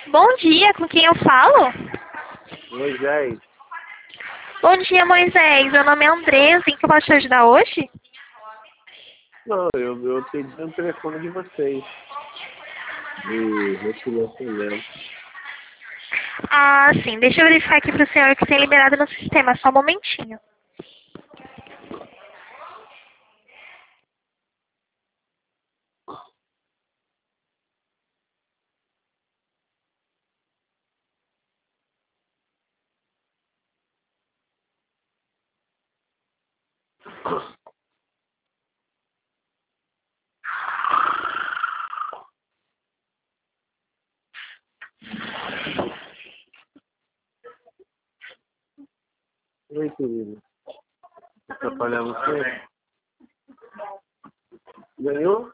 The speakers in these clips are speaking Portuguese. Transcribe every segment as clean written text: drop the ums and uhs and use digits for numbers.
Bom dia, com quem eu falo? Moisés, Bom dia, Moisés. Meu nome é Andresa. Em que eu posso te ajudar hoje? não, eu pedi um telefone de vocês, de refinanciamento. Ah, sim. Deixa eu verificar aqui para o senhor que tem liberado no sistema. Só um momentinho. Oi, querido. Atrapalhar você? Ganhou?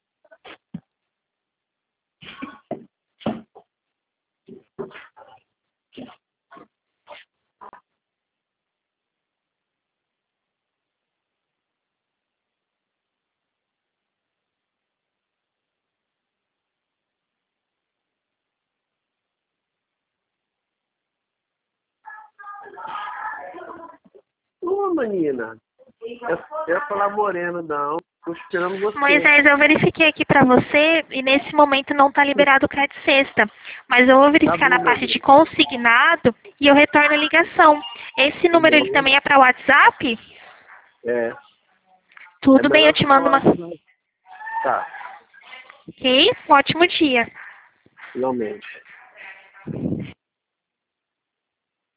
Ô, menina, é falar moreno, não. Tô esperando você. Moisés, eu verifiquei aqui para você e nesse momento não está liberado o crédito sexta. Mas eu vou Tá verificar bom, na meu parte de bem. consignado e eu retorno a ligação. Esse Tá número ele bom. também é para WhatsApp? É Tudo bem, eu melhor te você mando falar uma. isso. Tá, Ok? Um ótimo dia. finalmente.